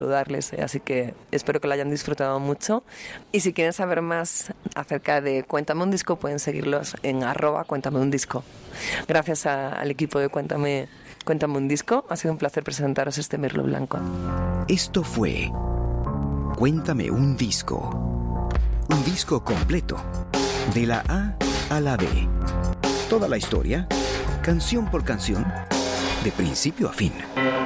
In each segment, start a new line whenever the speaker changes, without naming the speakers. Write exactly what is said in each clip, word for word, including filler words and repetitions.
saludarles, así que espero que lo hayan disfrutado mucho. Y si quieren saber más acerca de Cuéntame un Disco, pueden seguirlos en arroba Cuéntame un Disco. Gracias a, al equipo de Cuéntame, Cuéntame un Disco, ha sido un placer presentaros este Mirlo Blanco.
Esto fue Cuéntame un Disco. Un disco completo, de la A a la B. Toda la historia, canción por canción, de principio a fin.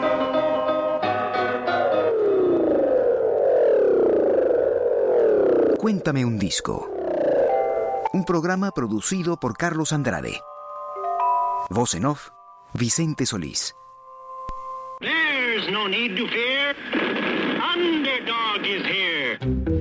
Cuéntame un Disco. Un programa producido por Carlos Andrade. Voz en off, Vicente Solís.
There's no need to fear. Underdog is here.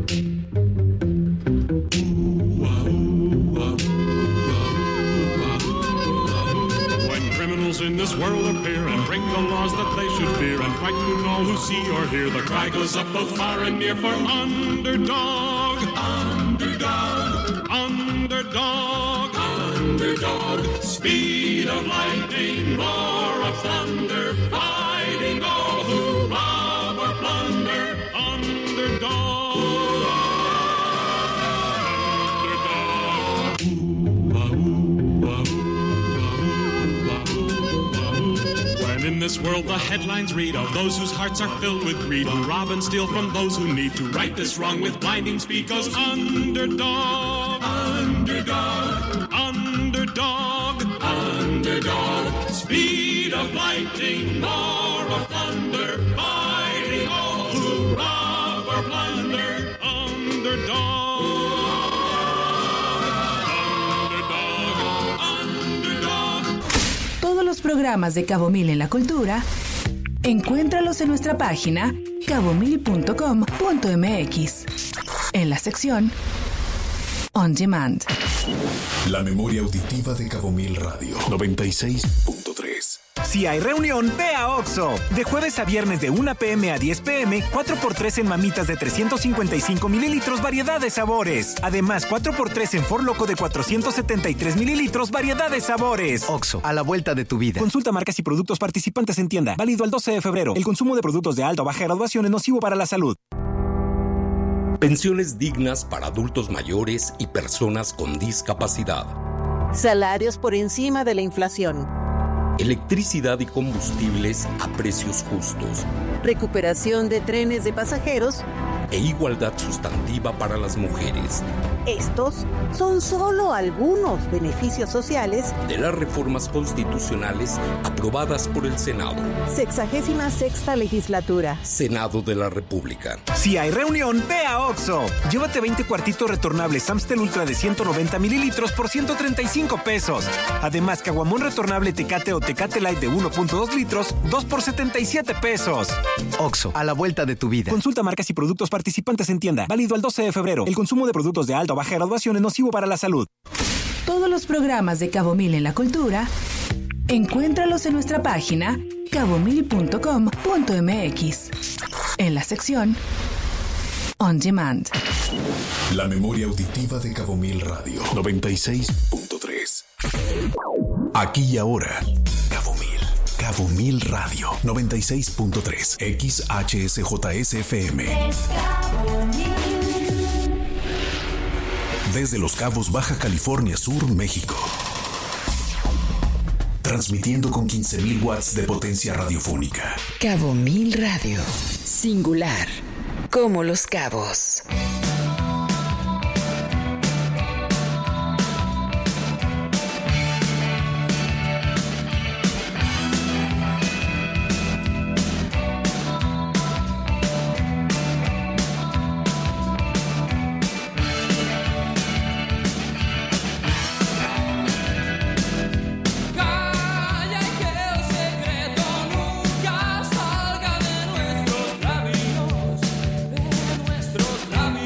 When criminals in this world appear and break the laws that they should fear and frighten all who see or hear, the cry goes up both far and near for underdog. Underdog, underdog, underdog, speed of lightning, roar of thunder, fighting all who rob or plunder, underdog, underdog. When in this world the headlines read of those whose hearts are filled with greed, who rob and steal from those who need to right this wrong with blinding speed, goes underdog, underdog, underdog, underdog, speed of lightning, roar of thunder, fighting all who rob or plunder, underdog.
Todos los programas de Cabo Mil en la Cultura, encuéntralos en nuestra página cabo mil punto com punto m x, en la sección On Demand.
La memoria auditiva de Cabo Mil Radio noventa y seis punto tres.
Si hay reunión, ve a Oxxo. De jueves a viernes de una p m a diez p m, cuatro por tres en mamitas de trescientos cincuenta y cinco mililitros, variedad de sabores. Además, cuatro por tres en Four Loko de cuatrocientos setenta y tres mililitros, variedad de sabores.
Oxxo, a la vuelta de tu vida.
Consulta marcas y productos participantes en tienda. Válido al doce de febrero. El consumo de productos de alta o baja graduación es nocivo para la salud.
Pensiones dignas para adultos mayores y personas con discapacidad.
Salarios por encima de la inflación.
Electricidad y combustibles a precios justos.
Recuperación de trenes de pasajeros.
E igualdad sustantiva para las mujeres.
Estos son solo algunos beneficios sociales
de las reformas constitucionales aprobadas por el Senado.
Sexagésima sexta legislatura.
Senado de la República.
Si hay reunión, ve a Oxxo. Llévate veinte cuartitos retornables Amstel Ultra de ciento noventa mililitros por ciento treinta y cinco pesos. Además, caguamón retornable Tecate o Tecate Light de uno punto dos litros, dos por setenta y siete pesos.
Oxxo, a la vuelta de tu vida.
Consulta marcas y productos participantes en tienda. Válido al doce de febrero. El consumo de productos de alta o baja graduación es nocivo para la salud.
Todos los programas de Cabo Mil en la Cultura, encuéntralos en nuestra página cabo mil punto com punto m x, en la sección On Demand.
La memoria auditiva de Cabo Mil Radio noventa y seis punto tres. Aquí y ahora, Cabo Mil. Cabo Mil Radio noventa y seis punto tres. X H S J S F M. Desde Los Cabos, Baja California Sur, México. Transmitiendo con quince mil watts de potencia radiofónica.
Cabo Mil Radio. Singular. Como Los Cabos.
Labios, de nuestros labios.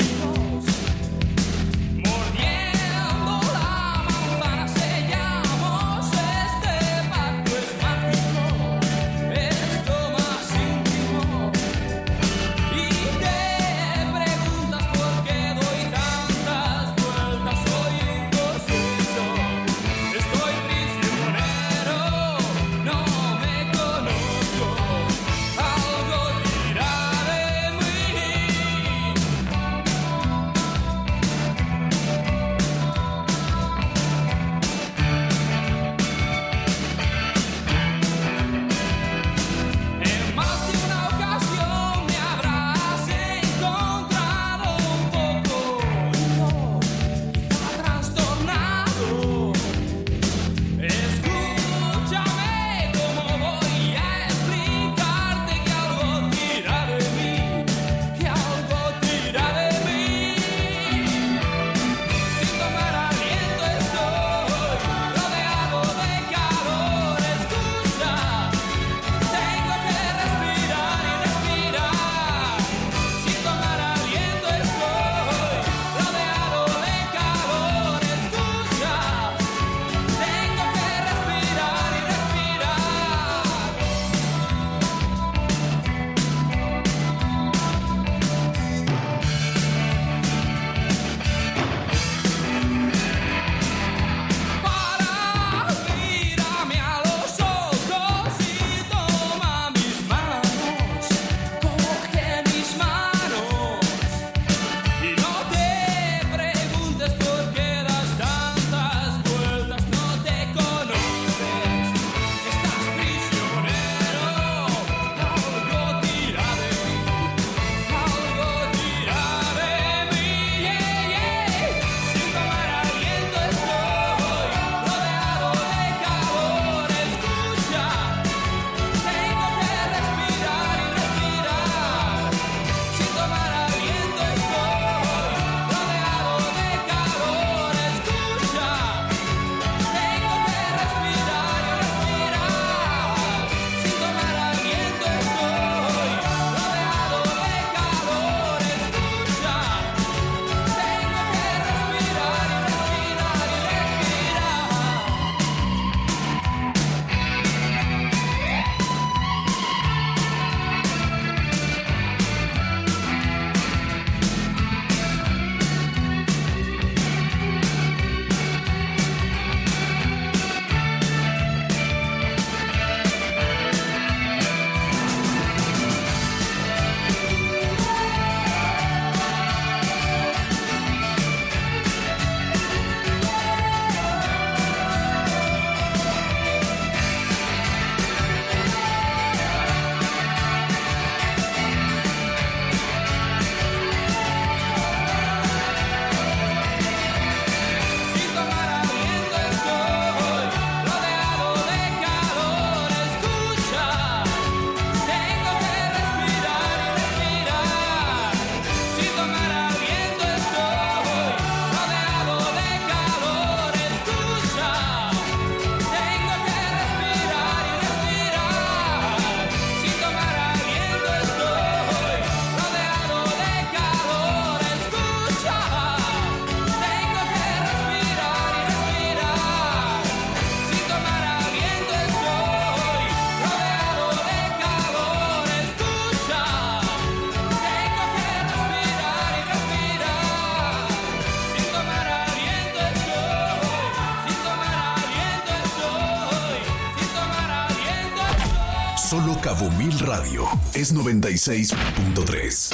Cabo Mil Radio es noventa y seis punto tres.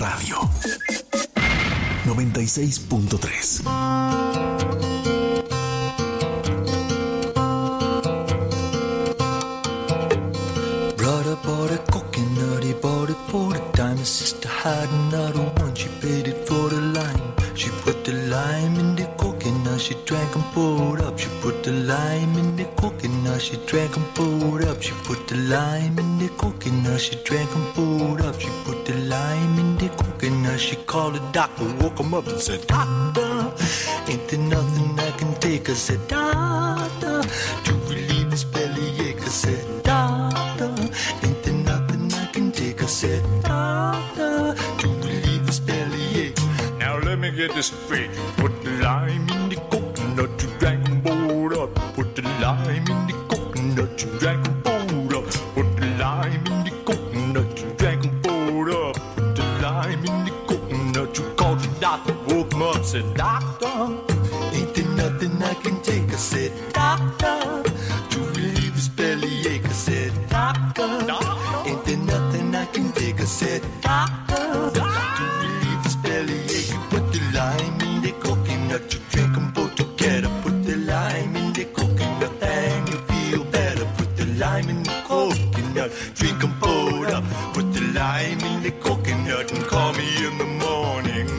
Radio noventa y seis punto tres.
Brother bought a coconut, he bought it for the dime. His sister had another one, she paid it for the lime. She put the lime in the coconut, she drank and poured up. She put the lime in the coconut, she drank and poured up. She put the lime in the coconut, she drank and poured up. She put the lime in the coconut, she called the doctor, woke him up and said, Doctor, ain't there nothing I can take? I said, Doctor, to relieve his bellyache. I said, Doctor, ain't there nothing I can take? I said, Doctor, to relieve his bellyache. Now let me get this straight. Put the lime in the coconut, you drank and poured up. Put the lime in the coconut, you drank and poured up. Put the lime in the coconut, you drank and poured up. Put the lime in the coconut, you called the doctor, woke him up, said, Doctor, ain't there nothing I can take? I said, Doctor, to relieve his bellyache. I said, Doctor, ain't there nothing I can take? I said, Doctor, to relieve his bellyache. You put the lime in the coconut, you drink them both together. Put the lime in the coconut and you feel better. Put the lime in the coconut, drink them both up. Put the lime in the coconut and call me in the morning.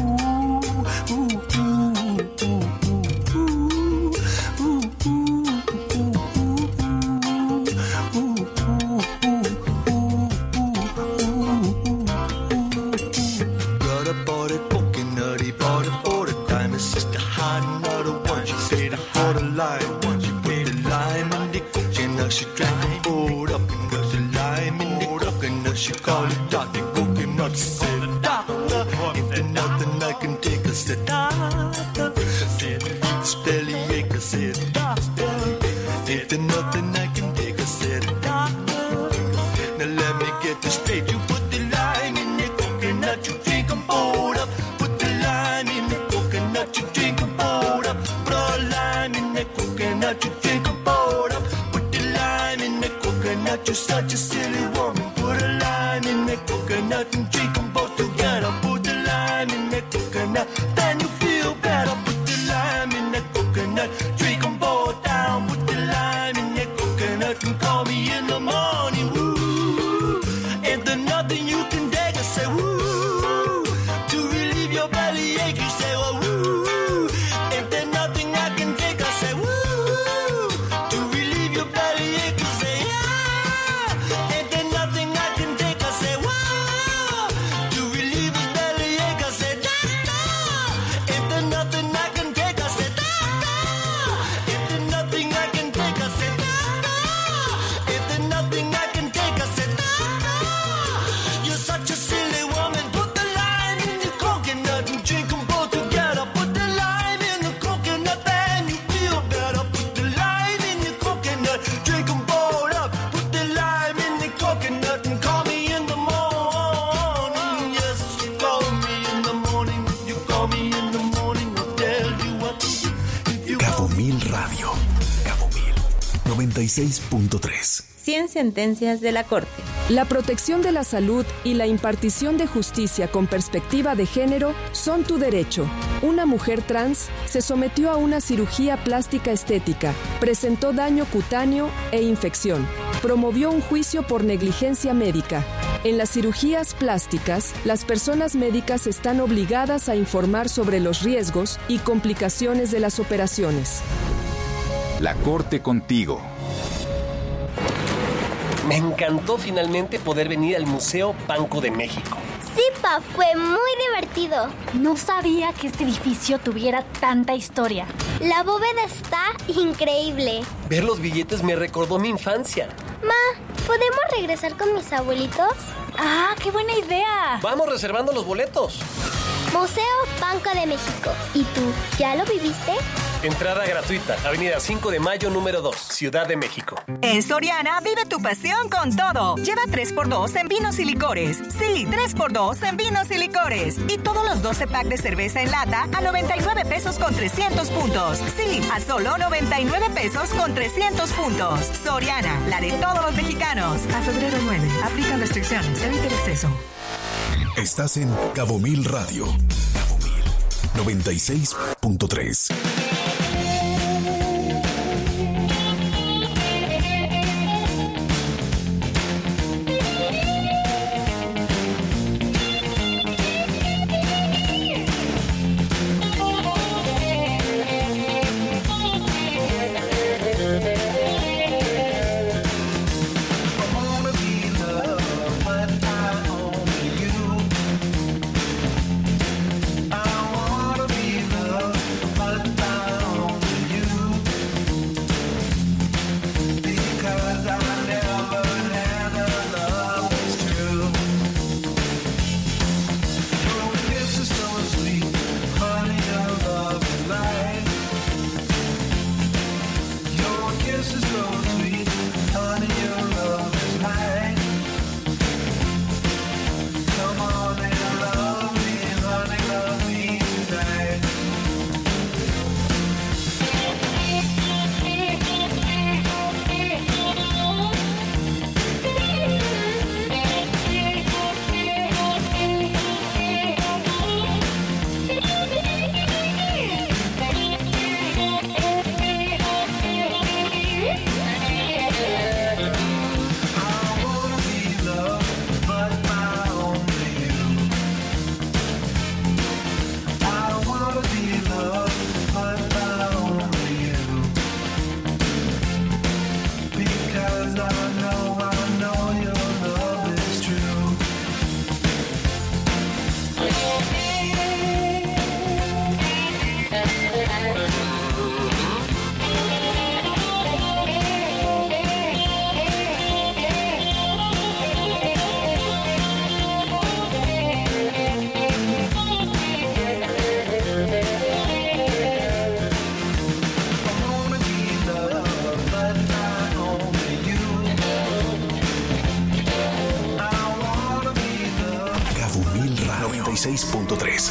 She drank and poured up and got the lime in the coconut. She called it Doctor Coconut. She said, Doctor, ain't there nothing I can take? I said, Doctor, to relieve this bellyache. I said, Doctor, ain't there nothing I can take? I said, Doctor, now let me get this straight. You put the lime in the coconut, you drink and poured up. Put the lime in the coconut, you drink and poured up. Put a lime in the coconut, you drink and poured up. You're such a silly woman. Put a lime in the coconut and drink them both together. Put the lime in the coconut, then you feel better. Put the lime in the coconut, drink them both down. Put the lime in the coconut and call me in the morning. Woo, ain't there nothing you can take? I say woo, to relieve your bellyache. You say well woo, ain't there nothing I can take? I say woo, to relieve your bellyache. You say noventa y seis punto tres.
cien sentencias de la Corte.
La protección de la salud y la impartición de justicia con perspectiva de género son tu derecho. Una mujer trans se sometió a una cirugía plástica estética, presentó daño cutáneo e infección. Promovió un juicio por negligencia médica. En las cirugías plásticas, las personas médicas están obligadas a informar sobre los riesgos y complicaciones de las operaciones.
La Corte contigo.
Me encantó finalmente poder venir al Museo Banco de México.
Sí, pa, fue muy divertido.
No sabía que este edificio tuviera tanta historia.
La bóveda está increíble.
Ver los billetes me recordó mi infancia.
Ma, ¿podemos regresar con mis abuelitos?
¡Ah, qué buena idea!
Vamos reservando los boletos.
Museo Banco de México. ¿Y tú, ya lo viviste?
Entrada gratuita, Avenida cinco de Mayo, número dos, Ciudad de México.
En Soriana, vive tu pasión con todo. Lleva tres por dos en vinos y licores. Sí, tres por dos en vinos y licores. Y todos los doce packs de cerveza en lata a noventa y nueve pesos con trescientos puntos. Sí, a solo noventa y nueve pesos con trescientos puntos. Soriana, la de todos los mexicanos. A febrero nueve, aplican restricciones, evita el exceso.
Estás en Cabo Mil Radio. Cabo Mil noventa y seis punto tres. seis punto tres.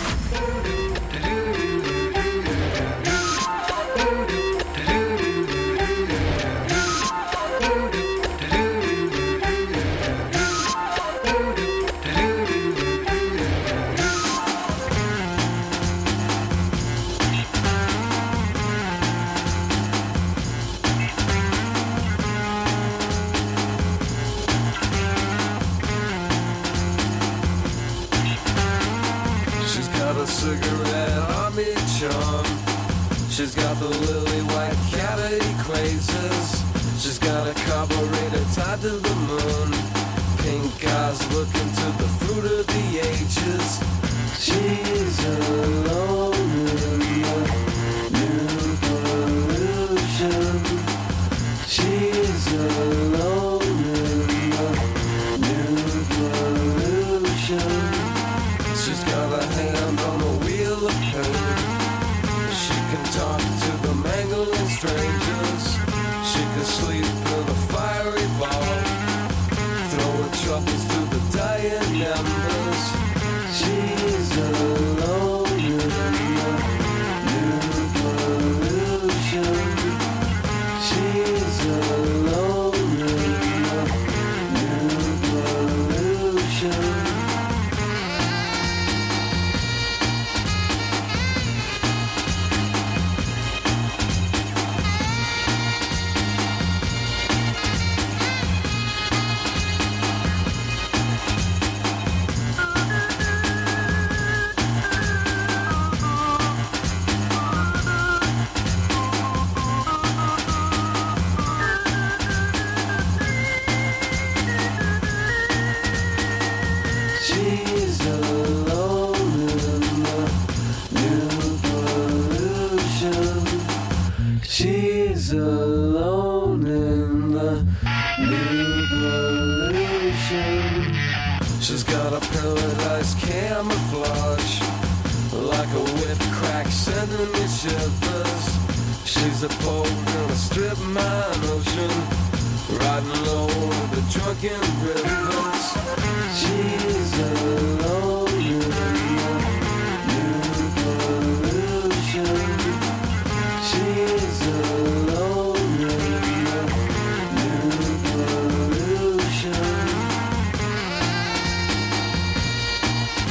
She's got the lily white cavity crazes. She's got a carburetor tied to the moon. Pink eyes looking to the fruit of the ages. She's alone in the new pollution. She's alone in the new pollution. She's got a hand on the wheel of pain. Talk to the mangling strangers. She could sleep in a fiery ball, throw her troubles to the dying embers. She's alone in the new pollution. She's alone in the new pollution. She's a pole in a strip mine ocean, riding low over the drunken rivers. She's alone in the new pollution. She's alone in the new pollution.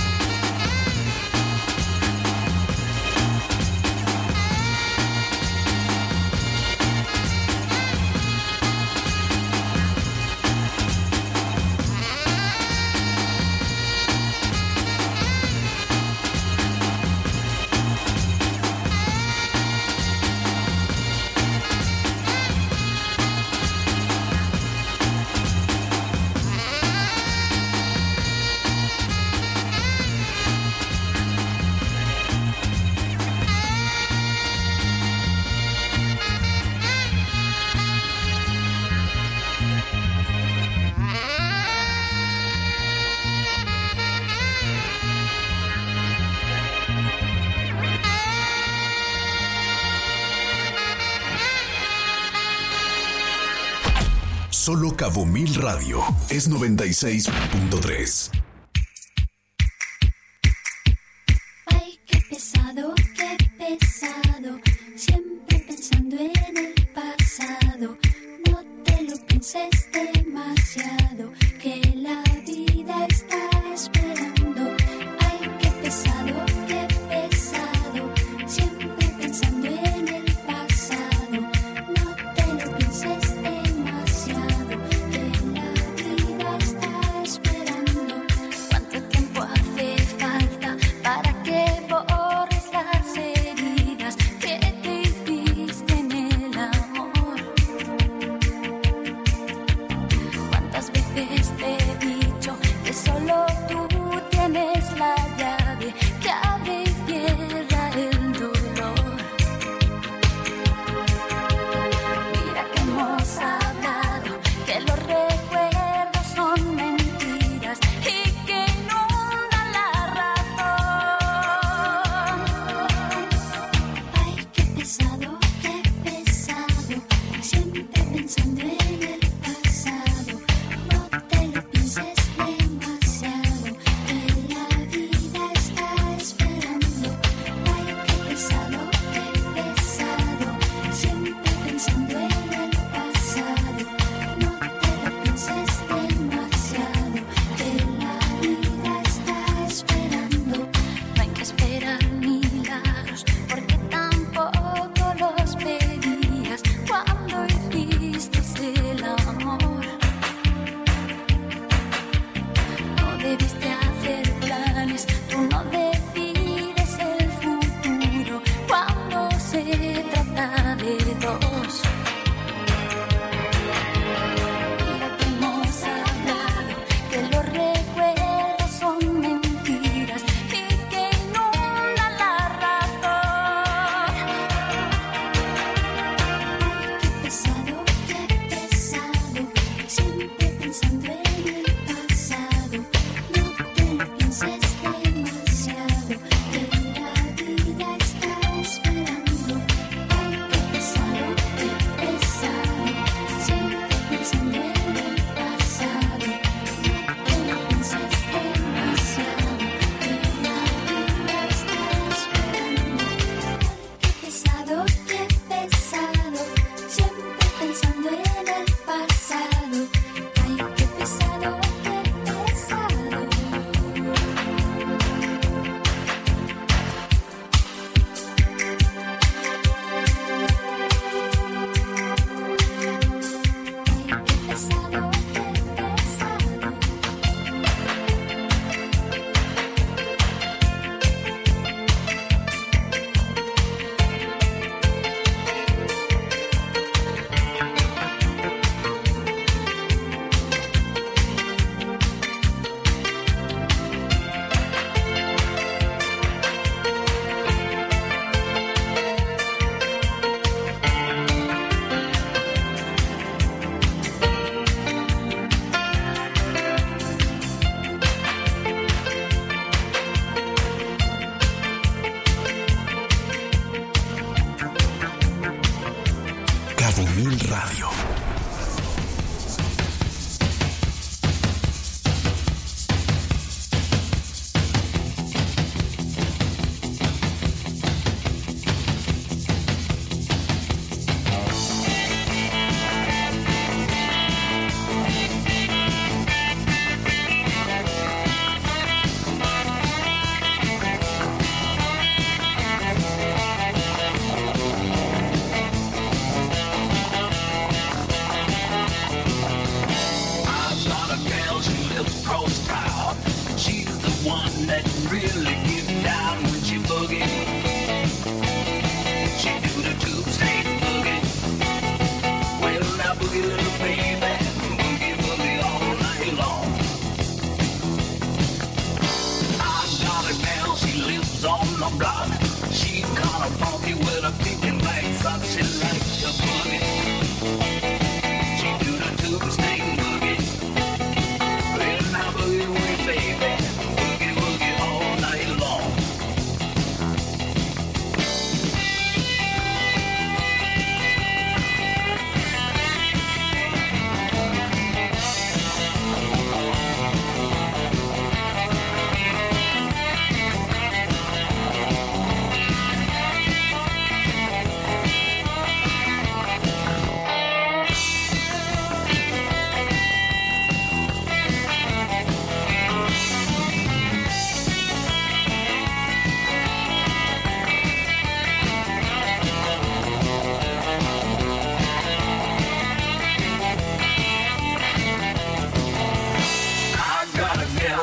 Solo Cabo Mil Radio es noventa y seis punto tres.
Ay, qué pesado, qué pesado. Siempre pensando en el pasado. No te lo pienses demasiado, que la vida está esperando. Ay, qué pesado, qué pesado. Siempre pensando en el pasado. No te lo pienses demasiado, que la vida está esperando. ¿Cuánto tiempo hace falta para que borres las heridas que te hiciste en el amor? ¿Cuántas veces te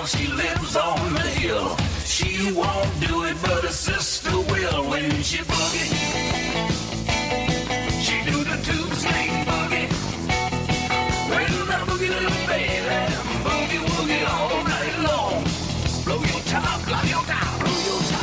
she lives on the hill. She won't do it, but her sister will when she boogie. She do the tube snake boogie. When I boogie, little baby, boogie woogie all night long. Blow your top, blow your top, blow your top.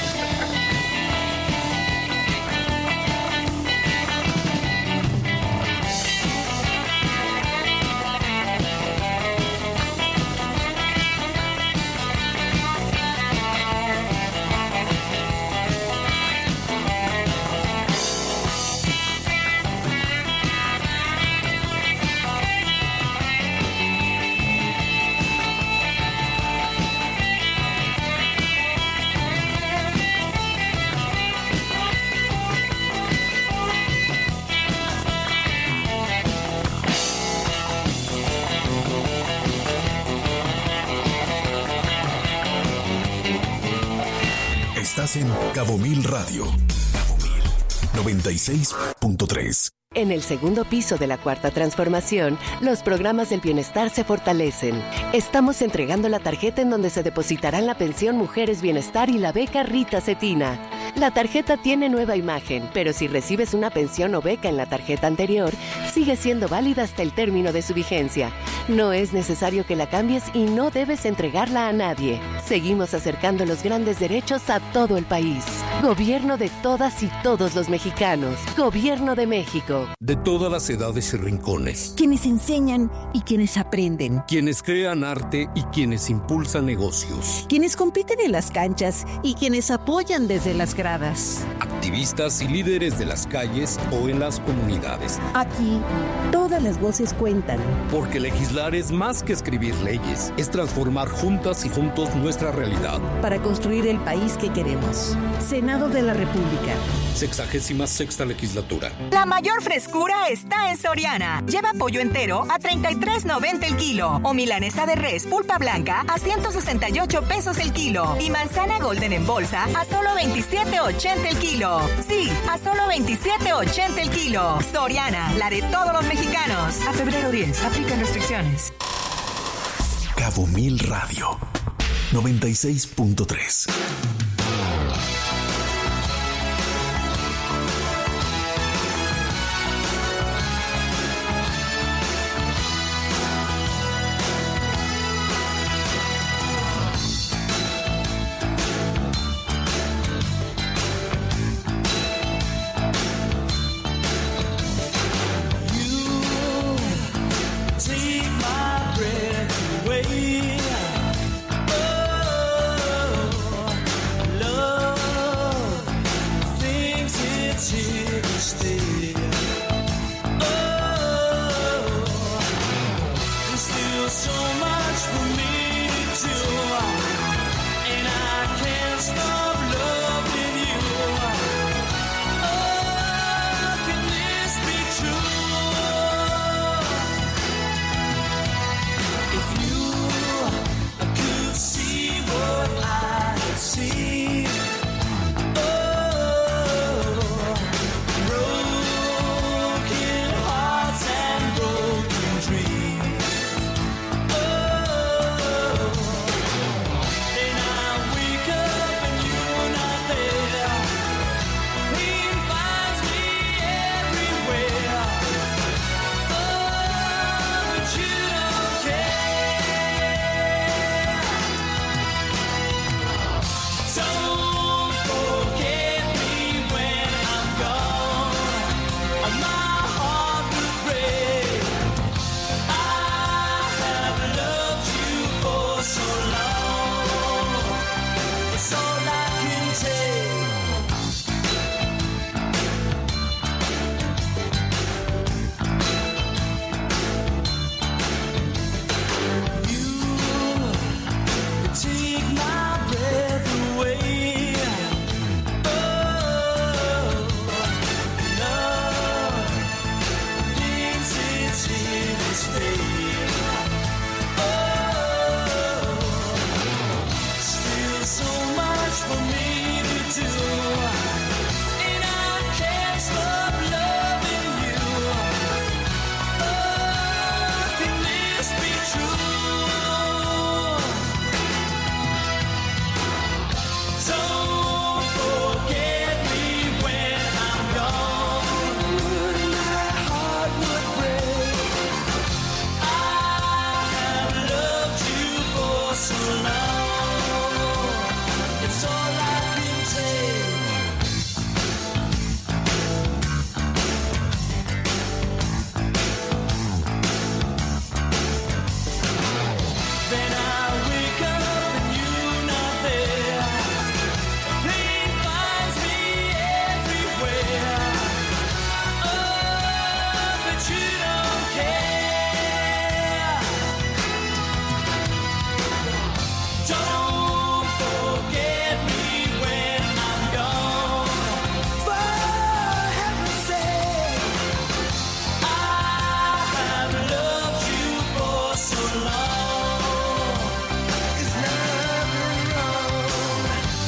Estás en Cabo Mil Radio. Cabo Mil noventa y seis punto tres.
En el segundo piso de la Cuarta Transformación, los programas del bienestar se fortalecen. Estamos entregando la tarjeta en donde se depositarán la pensión Mujeres Bienestar y la beca Rita Cetina. La tarjeta tiene nueva imagen, pero si recibes una pensión o beca en la tarjeta anterior, sigue siendo válida hasta el término de su vigencia. No es necesario que la cambies y no debes entregarla a nadie. Seguimos acercando los grandes derechos a todo el país. Gobierno de todas y todos los mexicanos. Gobierno de México.
De todas las edades y rincones.
Quienes enseñan y quienes aprenden.
Quienes crean arte y quienes impulsan negocios.
Quienes compiten en las canchas y quienes apoyan desde las gradas.
Activistas y líderes de las calles o en las comunidades.
Aquí, todas las voces cuentan.
Porque legislar es más que escribir leyes. Es transformar juntas y juntos nuestra realidad.
Para construir el país que queremos. Senado de la República.
Sexagésima sexta legislatura.
La mayor frescura está en Soriana. Lleva pollo entero a treinta y tres noventa el kilo. O milanesa de res pulpa blanca a ciento sesenta y ocho pesos el kilo. Y manzana golden en bolsa a solo veintisiete ochenta el kilo. Sí, a solo veintisiete ochenta el kilo. Soriana, la de todos los mexicanos. A febrero diez, aplican restricciones.
Cabo Mil Radio noventa y seis punto tres.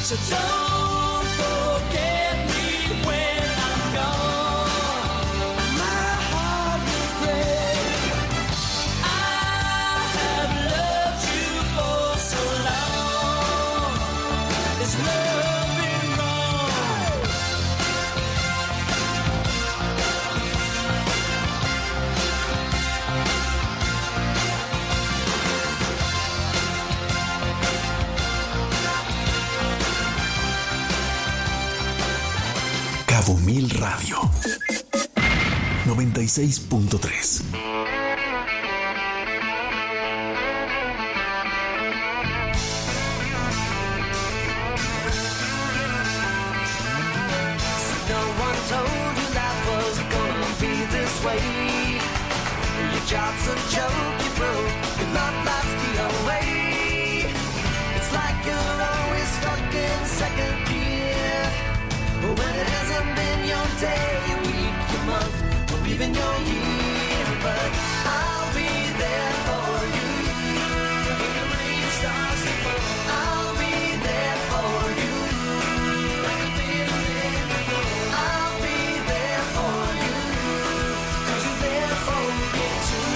So don't forget me when I'm gone. My heart will break. I have loved you for so long. Is love been wrong?
Cabo Mil Radio noventa y seis punto tres.
No one told you life was gonna be this way. Your job's a joke, you broke. Your love life's the away. It's like you're always stuck in second gear. When it hasn't been your day, your week, your month, or even your year. But I'll be there for you. When the rain starts to fall, I'll be there for you. Like I've been there before. I'll be there for you. 'Cause you're there for me too.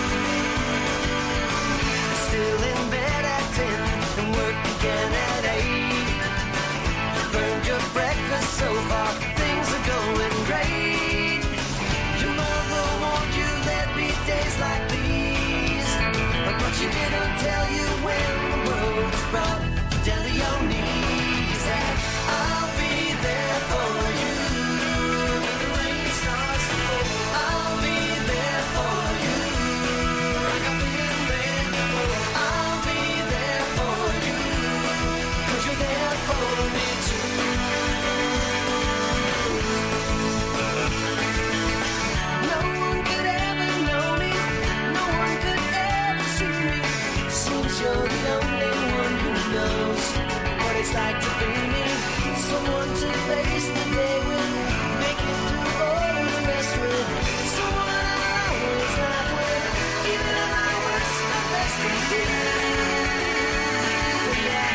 Still in bed at ten and work again at eight. Burned your breakfast so far, things are going great. Your mother warned you there'd be days like these, but she didn't tell you when the world was brought down to your knees. And I'll be there for you when the rain starts to fall. I'll be there for you like I've been there before. I'll be there for you 'cause you're there for me too. No one could ever know me, no one could ever see me. Seems you're the only one who knows what it's like to be me. Someone to face the day with, make it through all the rest with. Someone I always laugh with, even at my worst, my best with you. Yeah.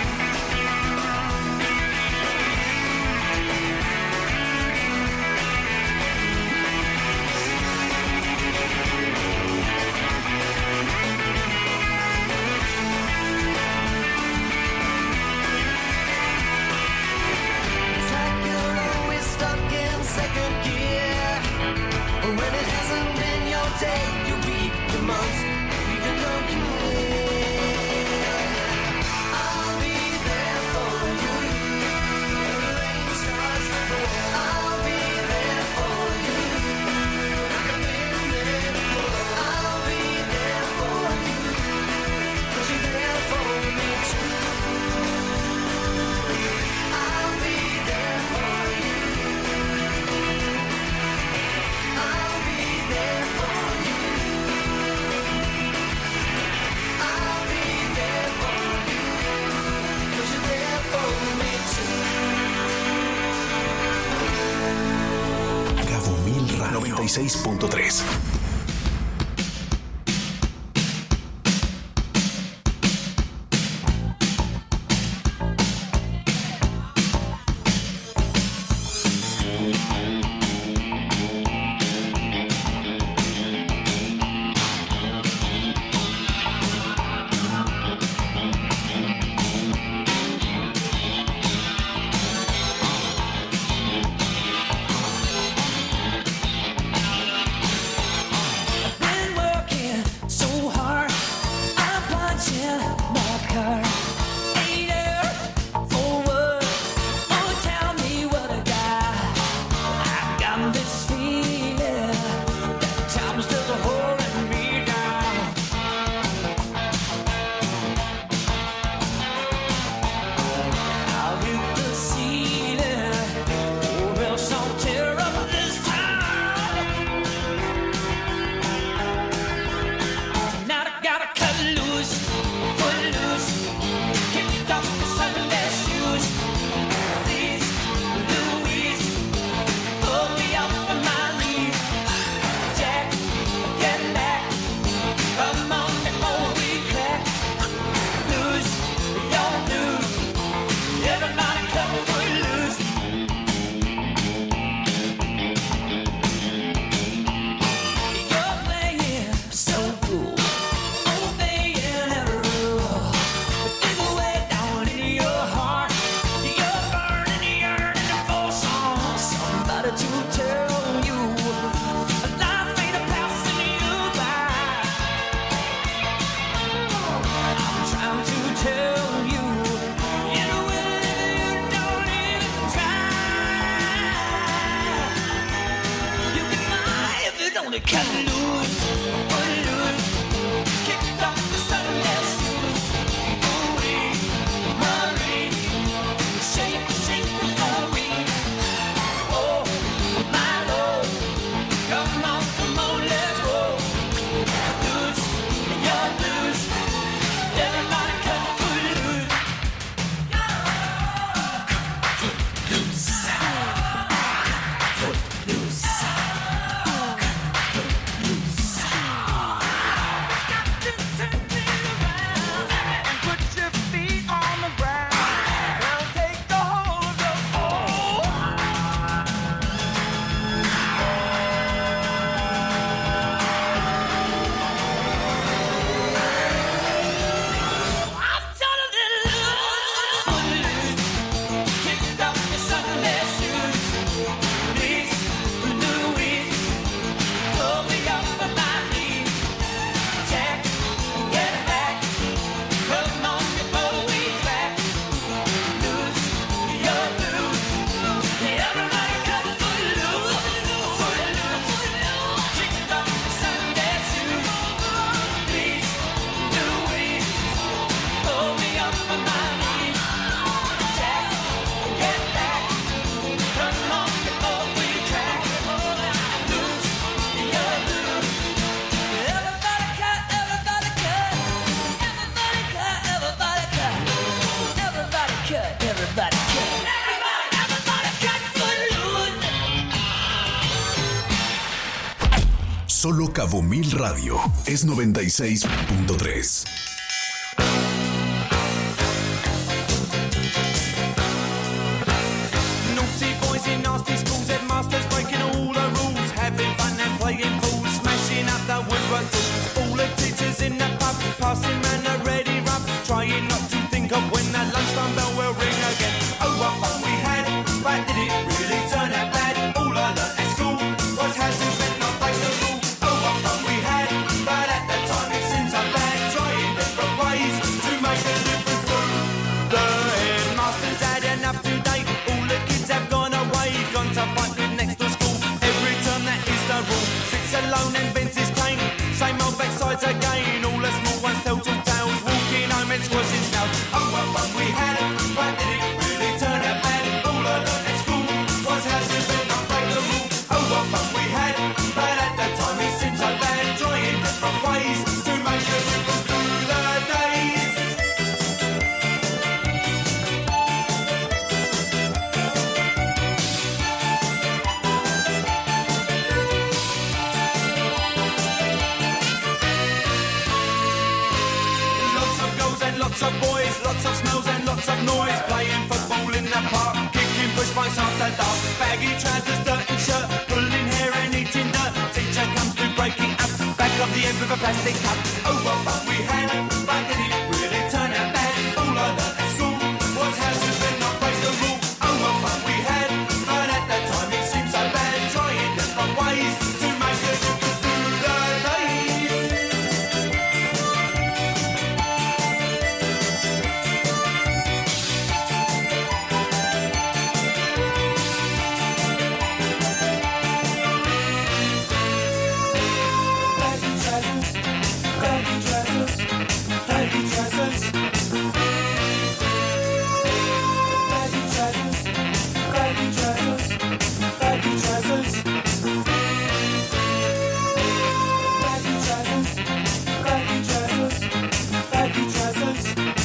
It's like you're always stuck in second gear. When it hasn't been your day, your week, your month, even your year. I'll be there for you. When the rain starts to fall, I'll be there for you. Like I've been there before. I'll be there for you. 'Cause you're there for me too. I'll be there for you. I'll be there for you. I'll be there for you. 'Cause you're there for me too.
Cabo Mil Radio noventa y seis punto tres.
cut loose, foot loose, kicked off the Sunday shoes. Ooh-wee, Marie, shake, shake the Marie. Oh, my Lord, come on, come on, let's go. Loose, you're loose, everybody cut foot loose.
Solo Cabo Mil Radio es noventa y seis punto tres.
Naughty boys in nasty schools, headmasters breaking all the rules, having fun and playing fools, smashing up the woodwork tools. All the teachers in the pub, passing round the ready rub, trying not to think of when the lunchtime bell will ring again. Oh, what fun we had, but did it really turn out bad? All I learned at school was how to spend not break the rules. Oh, what fun we had, but at the time it seemed so bad, trying different ways to make a difference through. The headmaster's had enough today, all the kids have gone away, gone to fight with next to school. Every term that is the rule, sits alone and bends his cane, same old backsides again, all the small ones tell two tales, walking home and squashing snails. Oh, what fun we had, but did it really turn out bad? All I learned at school was how to bend not break the rule. Oh, what fun we had, but at the time it seemed so bad, trying different ways to make a difference through the days. Lots of girls and lots of boys, lots of smells and lots of noise, playing football in the park, kicking push bikes after dark, baggy trousers, dirty shirt, pulling hair and eating dirt. Teacher comes to break it up, back of the end with a plastic cup. Oh, what fun we had, but did it really turn out bad? All I learned at school was how to bend not break the rule. Oh, what fun we had, but at that time it seemed so bad, trying different ways to make a difference through the days. Baggy trousers, baggy trousers, baggy trousers. Baggy trousers, baggy trousers, baggy trousers. Baggy trousers, baggy trousers, baggy trousers.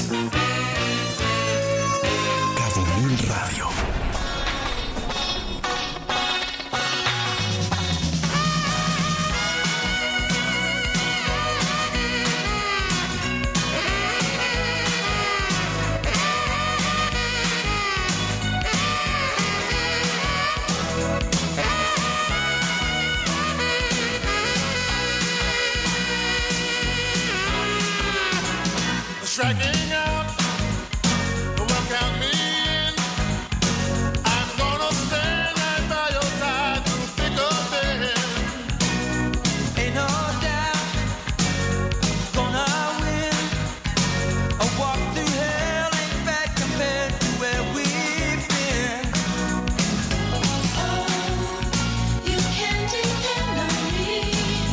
Cabo Mil Radio.
Striking out, well, count me in. I'm gonna stand right by your side through thick or thin.
Ain't no doubt, gonna win. A walk through hell ain't bad compared to where we've been.
Oh, you can depend on me.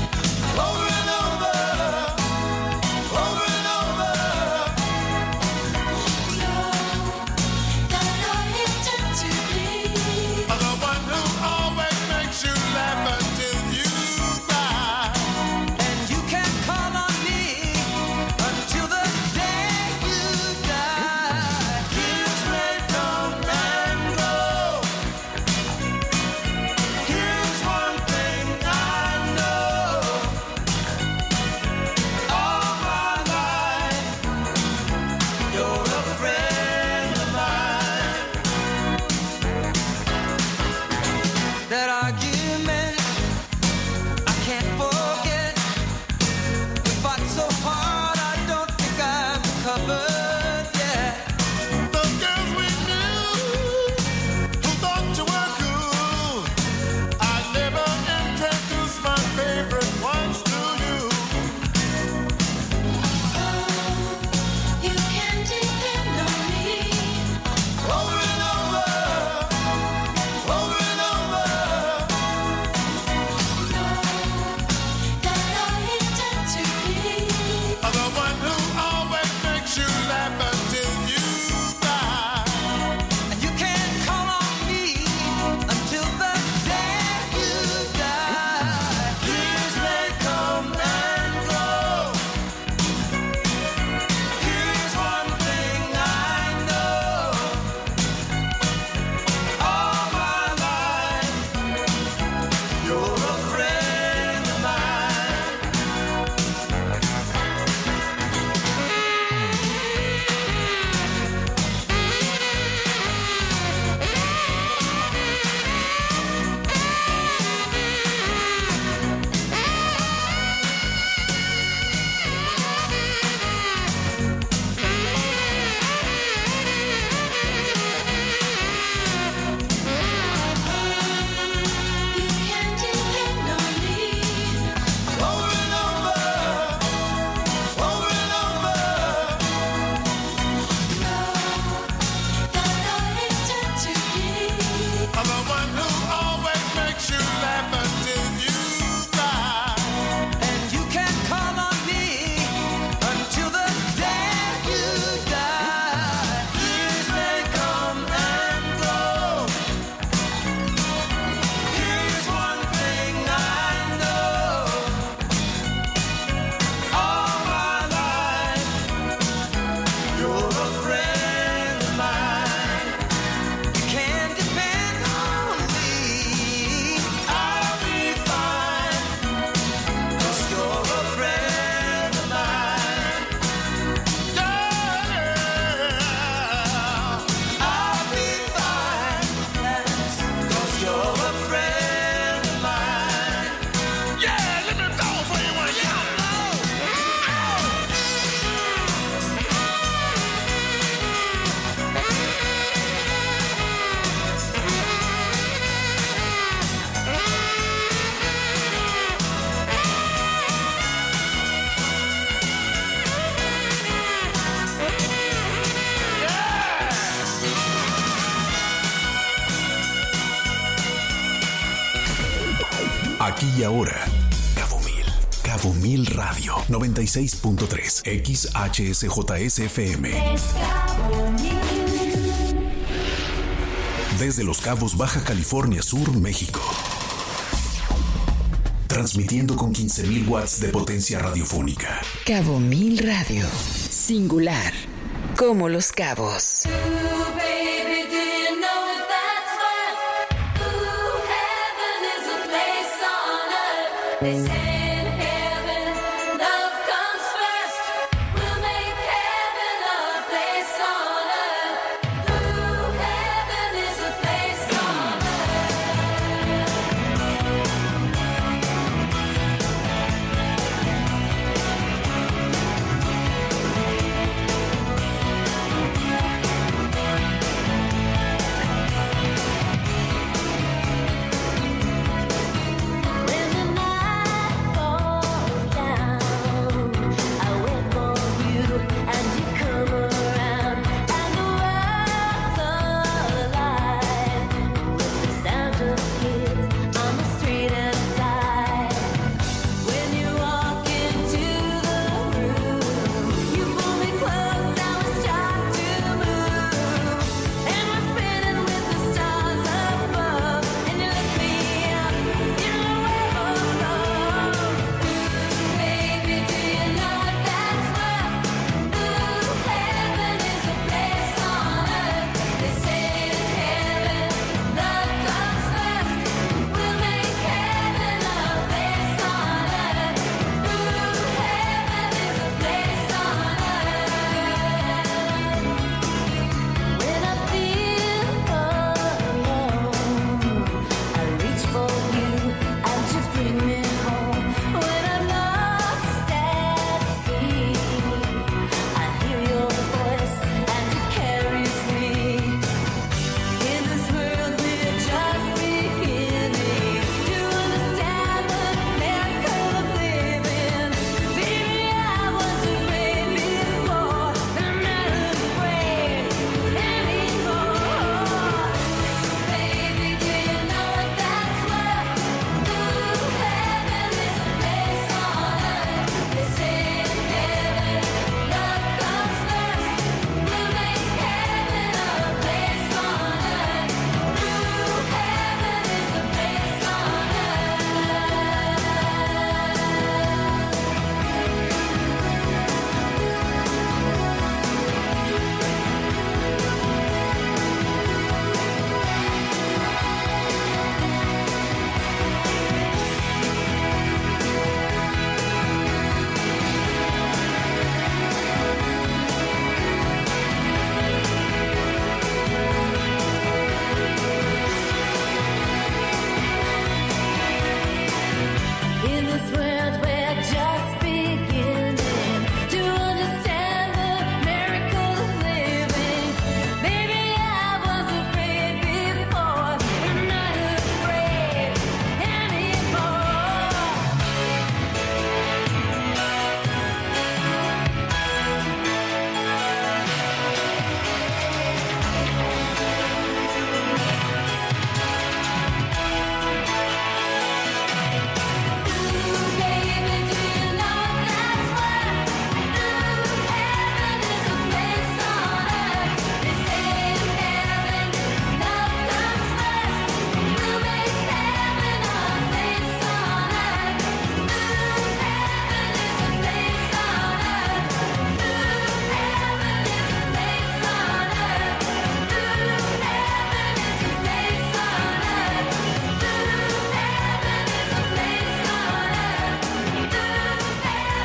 Aquí y ahora, Cabo Mil. Cabo Mil Radio, noventa y seis punto tres, X H S J S F M. Desde Los Cabos, Baja California Sur, México. Transmitiendo con quince mil watts de potencia radiofónica.
Cabo Mil Radio. Singular. Como Los Cabos.
They say in heaven, love comes first. We'll make heaven a place on earth. Ooh, heaven is a place on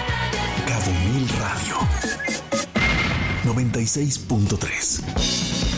noventa y seis punto tres.